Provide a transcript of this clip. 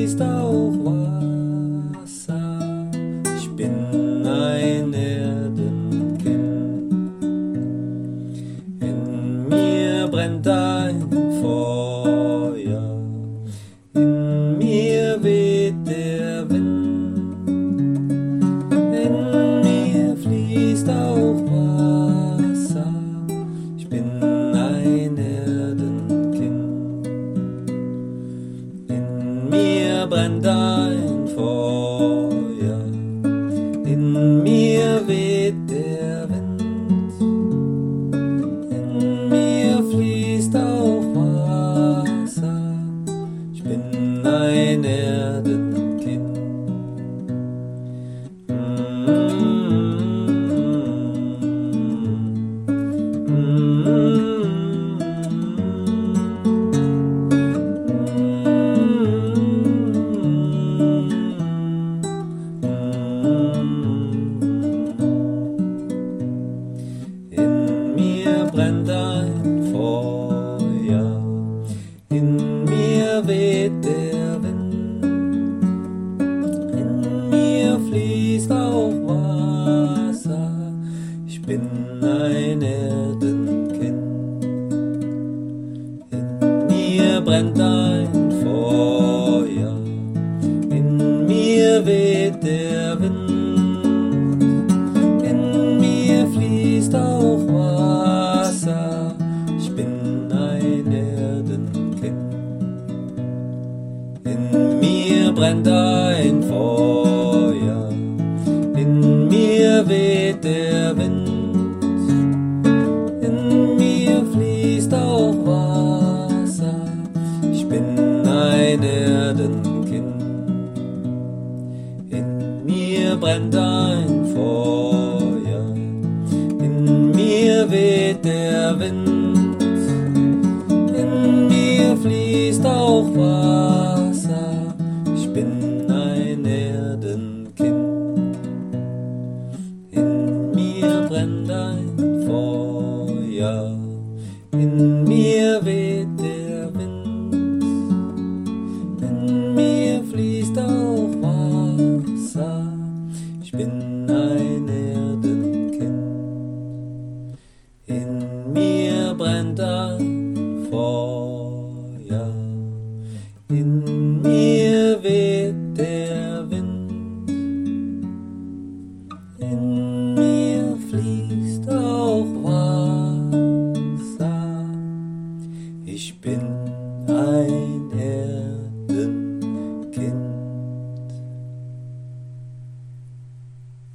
fließt auch Wasser. Ich bin ein Erdenkind. In mir brennt ein Feuer, in mir weht der Wind, in mir fließt auch Wasser. Ich bin ein Erdenkind. In mir brennt ein Feuer, in mir weht der Wind, in mir fließt auch Wasser. Ich bin ein Erdenkind. In mir brennt ein Feuer, in mir weht der Wind, in mir fließt auch Wasser. Ich bin ein Erdenkind. In mir brennt ein Feuer, in mir weht der Wind, in mir fließt auch Wasser. Ich bin ein Erdenkind. In mir brennt ein Feuer, in mir weht der Wind, in mir fließt auch Wasser. Ich bin ein Erdenkind. In mir brennt ein Feuer, in mir weht der Wind, in mir fließt auch Wasser. Ich bin ein Erdenkind. In mir brennt ein Feuer, in mir weht